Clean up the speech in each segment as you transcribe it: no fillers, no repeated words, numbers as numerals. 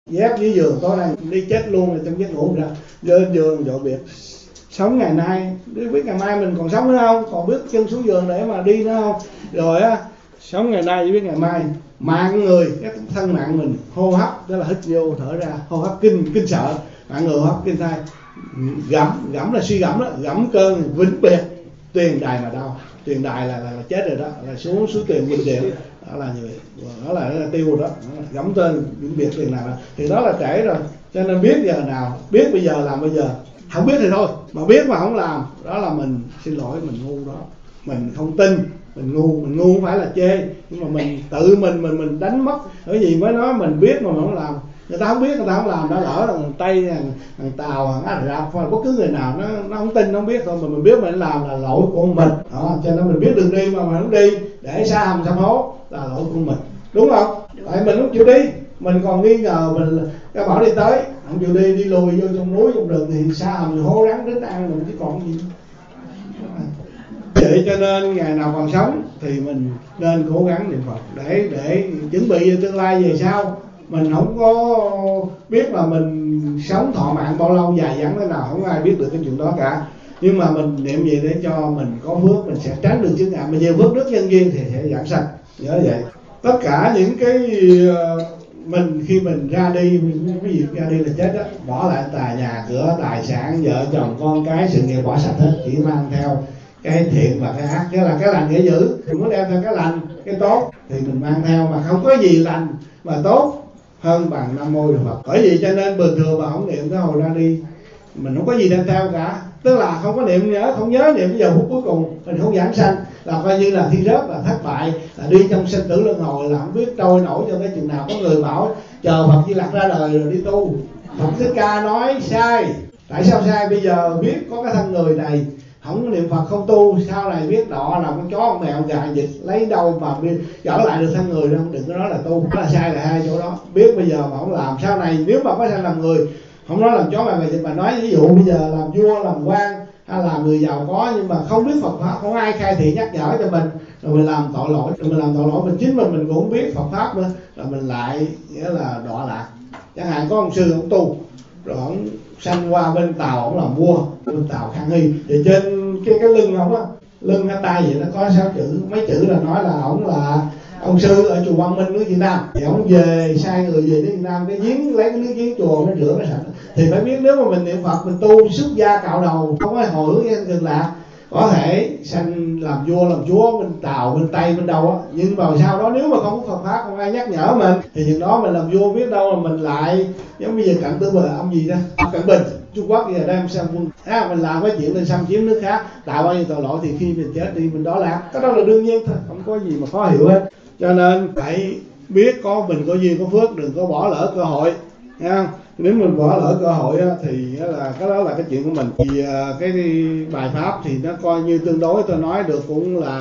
dép dưới giường tối nay đi chết luôn rồi trong giấc ngủ ra lên giường dội biệt. Sống ngày nay biết ngày mai mình còn sống nữa không, còn biết chân xuống giường để mà đi nữa không. Rồi á, sống ngày nay chỉ biết ngày mai. Mạng người, cái thân mạng mình, hô hấp đó là hít vô thở ra, hô hấp kinh sợ, mạng người hô hấp kinh thai. Gẫm là suy gẫm đó, gẫm cơn vĩnh biệt, tuyền đài mà đau. Tuyền đài là chết rồi đó, là xuống tuyền vĩnh biệt đó, là như vậy, đó là tiêu rồi đó, gẫm tên vĩnh biệt tuyền đài. Thì đó là trễ rồi, cho nên biết giờ nào, biết bây giờ làm bây giờ, không biết thì thôi, mà biết mà không làm đó là mình xin lỗi, mình ngu đó, mình không tin, mình ngu không phải là chê, nhưng mà mình tự mình đánh mất. Bởi vì mới nói mình biết mà mình không làm. Người ta không biết, người ta không làm, đã lỡ là thằng Tây, thằng Tàu, thằng Ả Rập, bất cứ người nào nó không tin, nó không biết thôi, mà mình biết mình làm là lỗi của mình đó. Cho nên mình biết đường đi mà mình không đi, để xa hầm sám hố là lỗi của mình, đúng không? Tại mình không chịu đi, mình còn nghi ngờ mình, cái bảo đi tới không chịu đi lùi vô trong núi trong rừng thì xa hầm hố rắn đến ăn mình chứ còn gì. Vậy cho nên ngày nào còn sống thì mình nên cố gắng niệm Phật để chuẩn bị cho tương lai về sau. Mình không có biết là mình sống thọ mạng bao lâu, dài dẳng thế nào, không ai biết được cái chuyện đó cả. Nhưng mà mình niệm gì để cho mình có phước, mình sẽ tránh được chướng ngại. Mà nhiều phước đức nhân duyên thì sẽ giảm sanh. Nhớ vậy. Tất cả những cái mình khi mình ra đi, cái gì ra đi là chết đó, bỏ lại tài nhà cửa, tài sản, vợ chồng, con cái, sự nghiệp bỏ sạch hết, chỉ mang theo cái thiện và cái ác. Cái là cái lành để giữ, mình muốn đem theo cái lành, cái tốt thì mình mang theo, mà không có gì lành mà tốt hơn bằng Nam Mô Đức Phật. Bởi vì cho nên bình thường mà không niệm cái hồi ra đi, mình không có gì đem theo cả, tức là không có niệm nhớ, không nhớ niệm cái giờ phút cuối cùng, mình không giảng sanh, là coi như là thi rớt, là thất bại, là đi trong sinh tử luân hồi, là không biết trôi nổi cho tới chừng nào. Có người bảo chờ Phật Di Lặc ra đời rồi đi tu. Phật Thích Ca nói sai. Tại sao sai? Bây giờ biết có cái thân người này, không niệm Phật không tu, sau này biết đọ là con chó con mèo gà vịt, lấy đâu mà trở lại được thân người đâu. Đừng có nói là tu, đó là sai, là hai chỗ đó. Biết bây giờ mà không làm, sau này nếu mà có sang làm người, không nói làm chó mèo gà vịt, mà nói ví dụ bây giờ làm vua làm quan hay là người giàu có, nhưng mà không biết Phật pháp, không ai khai thị nhắc nhở cho mình, rồi mình làm tội lỗi, mình chính mình cũng không biết Phật pháp nữa, rồi mình lại nghĩa là đọa lạc. Chẳng hạn có ông sư ông tu, rồi ông sanh qua bên Tàu, ông làm vua bên Tàu Khang Hy, thì trên cái lưng ông á, lưng hay tay vậy nó có 6 chữ, mấy chữ là nói là ông là ông sư ở chùa Quang Minh nước Việt Nam. Thì ông về sai người về nước Việt Nam, cái giếng lấy cái nước giếng chùa nó rửa nó sạch. Thì phải biết nếu mà mình niệm Phật, mình tu xuất gia cạo đầu, không có hồi hướng Cực Lạc, có thể sanh làm vua làm chúa bên Tàu, bên Tây, bên đâu á. Nhưng mà sau đó nếu mà không có Phật pháp, không ai nhắc nhở mình, thì chừng đó mình làm vua, biết đâu là mình lại giống bây giờ Cận Tư Bờ, ông gì đó, Cận Bình Trung Quốc bây giờ đang xâm quân, mình làm cái chuyện mình xâm chiếm nước khác, tạo bao nhiêu tội lỗi, thì khi mình chết đi mình đó lạc. Cái đó là đương nhiên thôi, không có gì mà khó hiểu hết. Cho nên phải biết có mình có duyên có phước, đừng có bỏ lỡ cơ hội, nghe không? Nếu mình bỏ lỡ cơ hội á, thì là cái đó là cái chuyện của mình. Thì cái bài pháp thì nó coi như tương đối, tôi nói được cũng là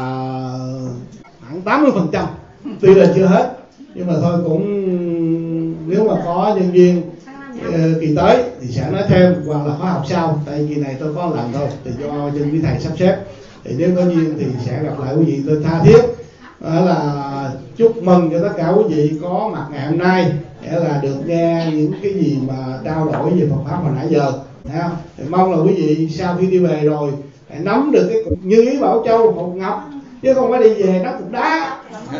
khoảng 80%, tuy là chưa hết, nhưng mà thôi cũng nếu mà có nhân viên kỳ tới thì sẽ nói thêm, hoặc là khóa học sau. Tại kỳ này tôi có lần thôi, thì do chân quý thầy sắp xếp, thì nếu có duyên thì sẽ gặp lại quý vị. Tôi tha thiết là chúc mừng cho tất cả quý vị có mặt ngày hôm nay, để là được nghe những cái gì mà trao đổi về Phật pháp hồi nãy giờ. Thì mong là quý vị sau khi đi về rồi hãy nắm được cái như ý Bảo Châu, hột ngọc, chứ không phải đi về nó cục đá,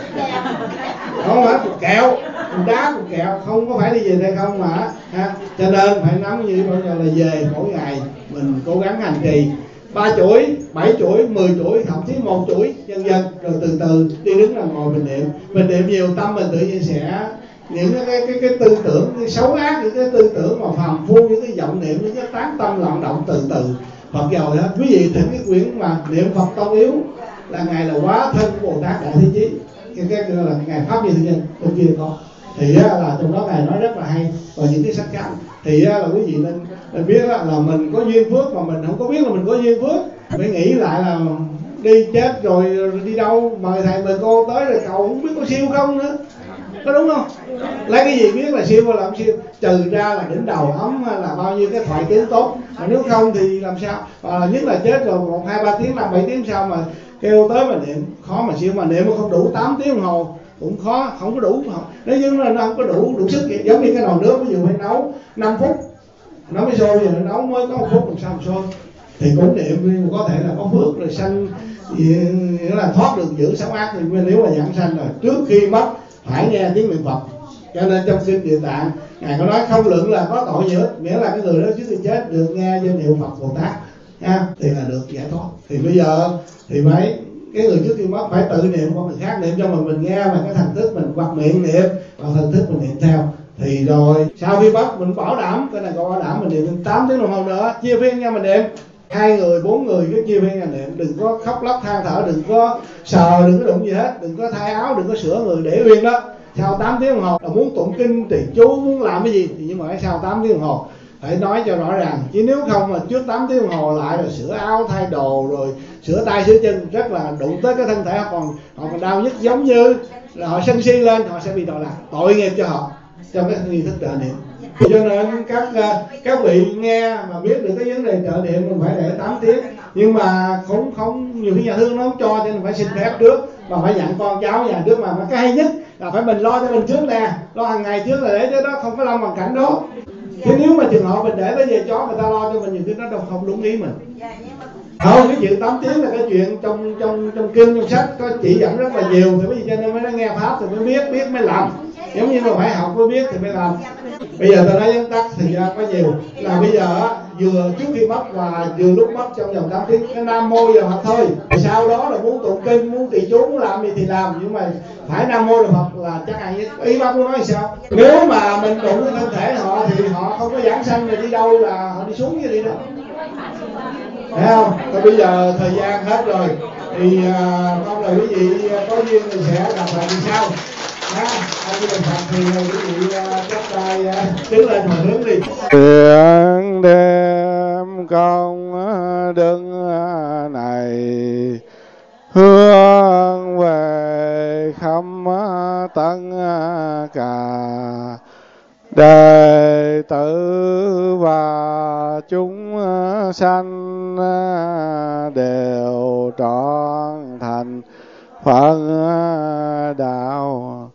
không phải cục kẹo, cục đá cục kẹo, không có phải đi về đây không mà ha. Cho nên phải nắm như ý Bảo Châu là về mỗi ngày mình cố gắng hành trì 3 chuỗi, 7 chuỗi, 10 chuỗi, thậm chí 1 chuỗi dần dần, rồi từ từ đi đứng nằm ngồi mình niệm nhiều, tâm mình tự nhiên sẽ những cái tư tưởng cái xấu ác, những cái tư tưởng mà phàm phu, những cái vọng niệm, những cái tán tâm loạn động từ từ Phật rồi hết. Quý vị thỉnh cái quyển mà niệm Phật Tông Yếu là ngài là hóa thân của Bồ Tát Đại Thế Chí, cái là ngài pháp như thiên nhân bên kia có, thì là trong đó ngài nói rất là hay. Và những cái sách khác thì là quý vị nên biết là mình có duyên phước, mà mình không có biết là mình có duyên phước, phải nghĩ lại là đi chết rồi đi đâu mời thầy mời cô tới rồi cầu không biết có siêu không nữa, có đúng không? Lấy cái gì biết là siêu hay làm siêu, trừ ra là đỉnh đầu ấm là bao nhiêu cái thoại tiếng tốt, mà nếu không thì làm sao? Và nhất là chết rồi 1, 2, 3 tiếng, 5, 7 tiếng sau mà kêu tới mà niệm khó mà siêu, mà niệm mà không đủ 8 tiếng đồng hồ cũng khó, không có đủ. Nếu như là nó không có đủ sức, giống như cái nồi nước ví dụ phải nấu 5 phút nó mới sôi, giờ nó nấu mới có 1 phút làm sao mà sôi. Thì cũng niệm có thể là có phước rồi sanh, nghĩa là thoát được giữ sáu ác. Thì nếu mà giảng sanh rồi trước khi mất phải nghe tiếng niệm Phật. Cho nên trong kinh Địa Tạng ngài có nói không luận là có tội gì hết, miễn là cái người đó trước khi chết được nghe danh hiệu Phật Bồ Tát ha, thì là được giải thoát. Thì bây giờ thì phải cái người trước khi mất phải tự niệm hoặc người khác niệm cho mình nghe bằng cái thần thức mình, hoặc miệng niệm hoặc thần thức mình niệm theo. Thì rồi sau khi mất mình bảo đảm, cái này có bảo đảm mình niệm 8 tiếng đồng hồ nữa, chia phiên nha mình niệm. 2 người 4 người cứ chia phiên niệm, đừng có khóc lóc than thở, đừng có sờ, đừng có đụng gì hết, đừng có thay áo, đừng có sửa người, để uyên đó. Sau 8 tiếng đồng hồ là muốn tụng kinh trì chú, muốn làm cái gì thì nhưng mà phải sau 8 tiếng đồng hồ phải nói cho rõ ràng. Chứ nếu không mà trước 8 tiếng đồng hồ lại rồi sửa áo thay đồ rồi sửa tay sửa chân, rất là đụng tới cái thân thể họ còn đau nhức, giống như là họ sân si lên, họ sẽ bị đọa lạc, tội nghiệp cho họ trong cái nghi thức trợ niệm. Cho nên các vị nghe mà biết được cái vấn đề trợ niệm mình phải để 8 tiếng, nhưng mà không nhiều khi nhà thương nó không cho, cho nên phải xin phép trước mà phải dặn con cháu nhà trước. Mà cái hay nhất là phải mình lo cho mình trước nè, lo hàng ngày trước là để cho đó không có lâm hoàn cảnh đó. Chứ nếu mà trường hợp mình để tới về chó người ta lo cho mình nhiều khi nó đâu không đúng ý mình. Không, cái chuyện 8 tiếng là cái chuyện trong kinh trong sách có chỉ dẫn rất là nhiều, thì bởi vì cho nên mới nghe pháp thì mới biết mới làm. Giống như là phải học mới biết thì mới làm. Bây giờ tôi nói vắn tắt thì ra có nhiều là bây giờ vừa trước khi mất và vừa lúc mất trong vòng 8 tiếng cái nam mô giờ Phật thôi. Sau đó là muốn tụng kinh, muốn trì chú, muốn làm gì thì làm, nhưng mà phải nam mô Phật là chắc ăn nhất. Ý bác muốn nói thì sao? Nếu mà mình đụng cái thân thể họ thì họ không có giảng sanh, rồi đi đâu là họ đi xuống như đi đâu. Thấy không? Còn bây giờ thời gian hết rồi thì mong là quý vị có duyên thì sẽ gặp lại thì sau. Anh Phật thì quý vị chắp tay đứng lên mà hướng đi. Nguyện đem công đức này hướng về khắp tất cả đệ tử và chúng sanh đều trọn thành Phật đạo.